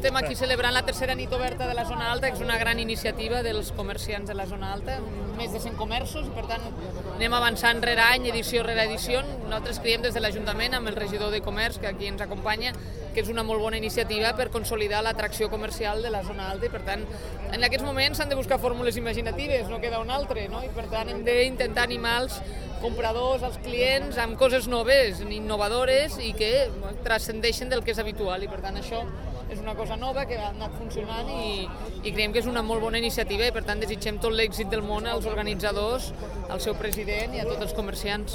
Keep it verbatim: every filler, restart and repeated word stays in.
estem aquí celebrant la tercera nit oberta de la zona alta, que és una gran iniciativa dels comerciants de la zona alta, més de cent comerços, i per tant anem avançant rere any, edició rere edició. Nosaltres creiem des de l'Ajuntament, amb el regidor de Comerç, que aquí ens acompanya, que és una molt bona iniciativa per consolidar l'atracció comercial de la zona alta, i per tant en aquests moments s'han de buscar fórmules imaginatives, no queda un altre, no? I per tant hem d'intentar animar els compradors, els clients, amb coses noves, innovadores i que transcendeixen del que és habitual, i per tant això és una cosa nova que ha anat funcionant i, i creiem que és una molt bona iniciativa, i per tant desitgem tot l'èxit del món als organitzadors, al seu president i a tots els comerciants.